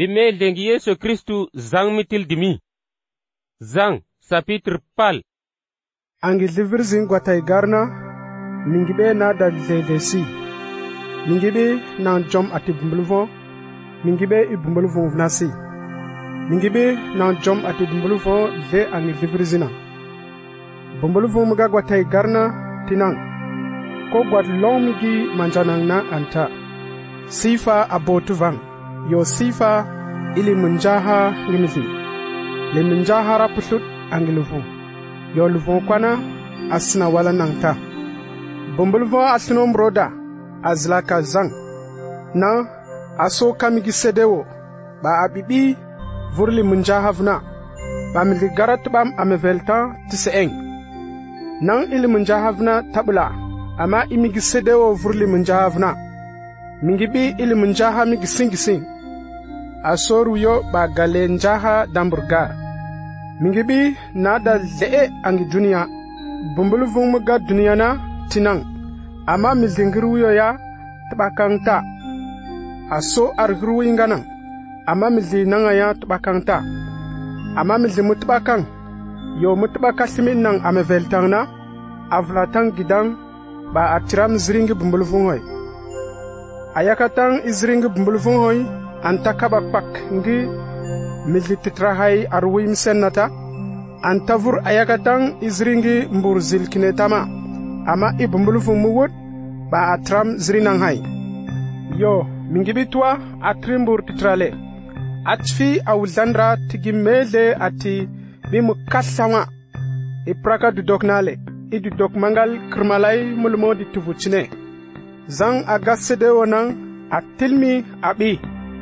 bimel dengi Yesu Kristu zang mitil dimi. Zang chapitre pal. Angi livir zin gwatay garna mingibe na da desi. Mingibe na jom ati bumbulvon. Mingibe I bumbulvon vnasi. Mingibe na jom ati bumbulvon le angi livir zina. Bumbulvon mga gwatay garna tinang. Ko gwat long migi manjanang na anta. Sifa abotu vang. Yo sifa ili munjaha ngimisi. Le munjaha rapusut angiluvon. Yo luvon kwana asina wala nangta. Bumbulvon asinom roda azlaka zang. Na aso kamigi sedewo ba abibi vurli munjaha vna. Ba mili garat bam amevelta tiseeng. Nang ili munjaha vna tabla ama imigi sedewo vurli munjaha vna. Mingibi ili munjaha migi singising. Asoru yo ba gale njaha damburgar. Mingibi nada lee angi dunia. Bumbulvung mga dunia na tinang. Ama mizingiru yo ya tabakangta. Aso argru inganang. Ama mizinanga ya tabakangta. Ama mizimu tabakang. Yo mutabakasimin nang ameveltang na. Avlatang gidang ba atiram zringi bumbulvung hoy. Ayakatang izringi bumbulvung hoy. Anta kabakpak ngi milititrahay arwim sennata. Anta vur ayakatang izringi mbur zilkinetama. Ama ibumbulufung muwut ba atram zrinanghay. Yo, mingibitwa atrimbur titrale. Atfi awulandra tigimele ati bimukasama. Ipraka dudoknale. Idudok mangal krmalay mulmo di tuvuchine. Zang agasede wonang atilmi abi.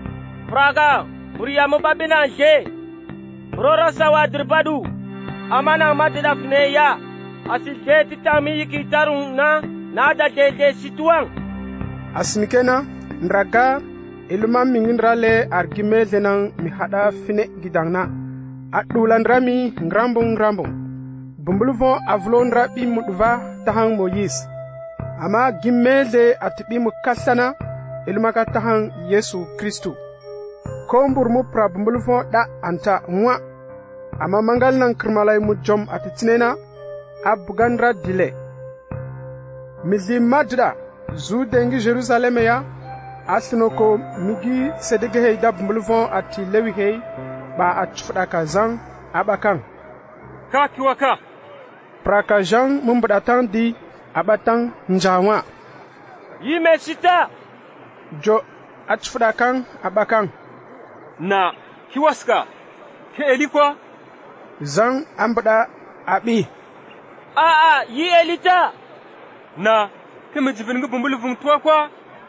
Praga, Muriamu babinanje. Rora sawa dirbadu. Amana matida fneya. Asilje titami yikitarung na nada dede situang. Asmikena nraga ilma minginrale argime denang mihada fine gidangna. Adulan rami ngrambung. Bumbuluvon avlon rabi mudva tahang Moyis. Ama gimmelde atibi mukasana ilmaka tahang Yesu Kristu. Kombur mu prabumbulufo da anta mwa. Ama mangal nang krmalay mu jom atitinena abugandra dile. Mizi madra zu dengi Jerusalem ya asinoko migi sedegehey da bumbulufo ati lewihey ba atfudaka zang abakang. Kakiwaka. Praka jang mumbadatan di abatang njawa. Yime sita. Jo atfudakang abakang. Na kiwaska ke elikwa zang ambada abi yi elita na keme jivin bumbuluvung twa kwa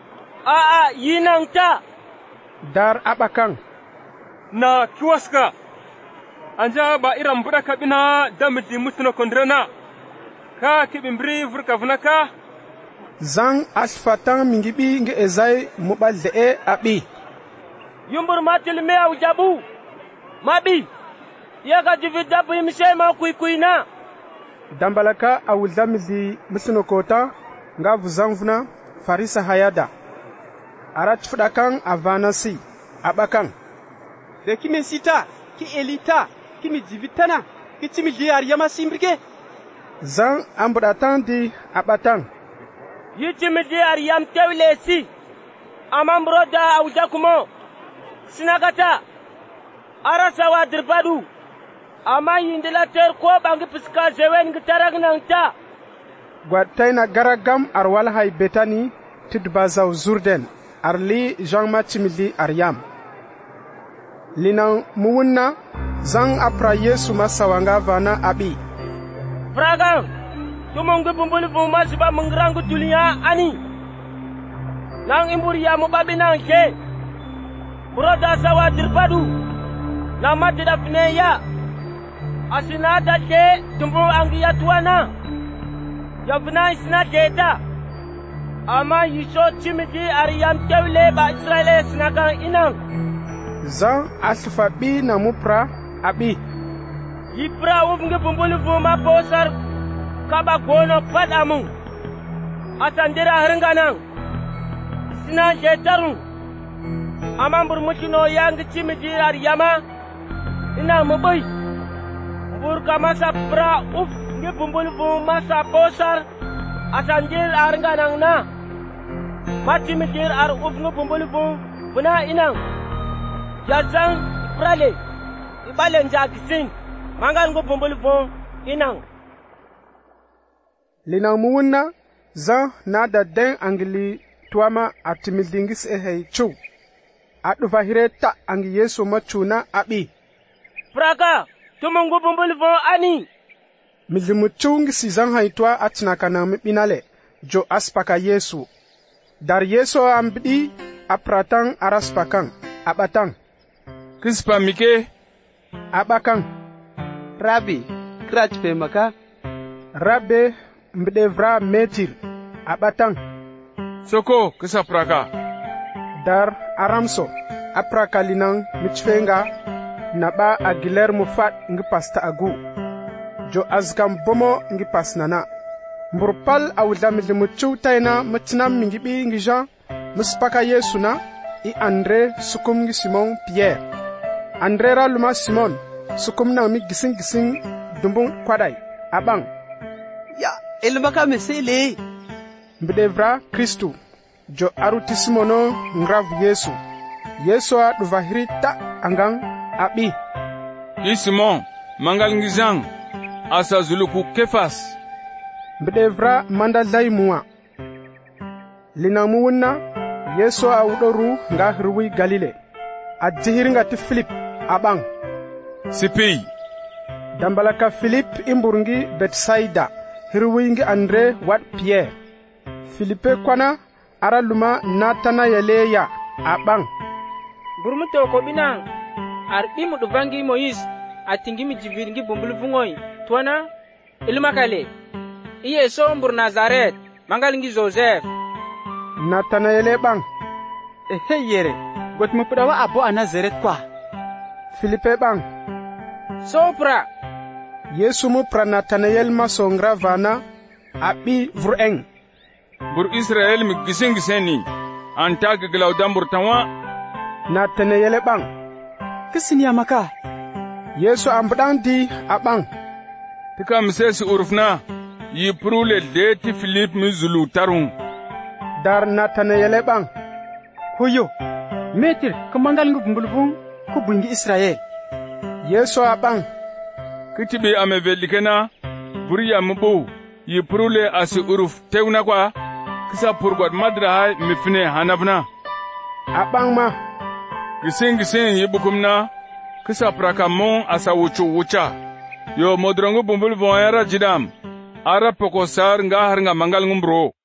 yi nangta dar abakang na kiwaska anja ba iram buda kabina damdi musna kondrana ka kibimbri vurka vunaka zang asfatang mingibi nge ezai mubalde abi yumbur matil me au jabu mabi yaga jividabu imshema kuikuina dambalaka awuldamizi musnokota nga vuzangvuna farisa hayada arat fudakan avanasi abakan de kimi sita ki elita kimi jivitana ki timi liar yama simbrike zang ambudatan di abatan yitimi liar yam tewlesi amambroda au jakumo sinagata arasa wa dirbadu ama yindila ter ko bangi piska jewen gitarag nangta gwatayna garagam arwal hay betani tidbazaw zurden arli Jean Matimili aryam linan muwunna zang apra Yesu masawanga vana abi praga tumungu bumbuli bumasiba mungrangu dunia ani nang imburi ya mubabinanke Broda sawa dirbadu nama tidak fneya asinada ke tumbu angiya tuana yabna isna deta ama yisho chimiti ariyam tewle ba Israel snaga inang zan asfa bi na mupra abi yipra ufnge bumbulu buma posar kaba gono padamu asandira haranganang sina jetarun amambur mutino yang cimiji ar yama ina mabai bur kamasa pra uf nge bumbul bu masa posar asanjil ar nganang na machimiji ar uf nge bumbul bu buna inang jazang prale ibalen jagisin mangal nge bumbul bu inang linang muwunna zan na da den angili tuama atimildingis ehei chu aduva hireta angi Yesu machuna abi fraka tumungu bumbul vo ani milimu chungi sizan haitwa atina kana mipinale jo aspaka Yesu dar Yesu ambidi apratang araspakan abatang kispa mike abakan Rabi krach pe maka rabbe mbedevra metir abatang soko kisa praka dar aramso apraka linang michfenga naba agiler mufat ngi pasta agu jo azkam bomo ngi pasnana mburpal awdam limuchu tayna mutnam mingibi ngi Jean muspaka Yesu na I Andre sukum ngi Simon Pierre Andre ra luma Simon sukum na mi gising dumbung kwadai abang ya elmaka mesele mbedevra Kristu jo arutisimono ngrav Yesu a duvahiri ta angang abi ki Simon mangal ngi Jean asa zuluku Kefas mbedevra manda laimua linamu wunna Yesu a udoru nga hirwi Galile a jihiringa ti Philip abang sipi dambalaka Philip imburungi Betsaida hirwi ngi Andre wat Pierre Philippe kwana araluma Natanayeleya abang burmuto ko binang arbi mu duvangi Moise atingi mi jiviringi bumbulu vungoi tuana ilmakale iye so mbur Nazaret mangalingi Joseph Natanayele bang yere got mu pudawa abo a Nazaret kwa Philippe bang sopra Yesu mu pra Natanayel masongra vana abi vreng bur Israel mi giseni anta gaglaw dambur tawa Natanayele bang kisini amaka Yesu ambudang di abang tika msesi urufna yi prule deti Philip mi zulu tarung dar Natanayele bang hoyo metir kemangal ngu bumbulbung ku bungi Israel Yesu abang kitibe amevelikena buriya mbo yi prule asi uruf tewna kwa kisa purgwad madra mifne hanabna abang ma gising yi bukumna kisa prakamon asa wucha yo modrongo bumbul voyara jidam ara pokosar nga har nga mangal ngumbro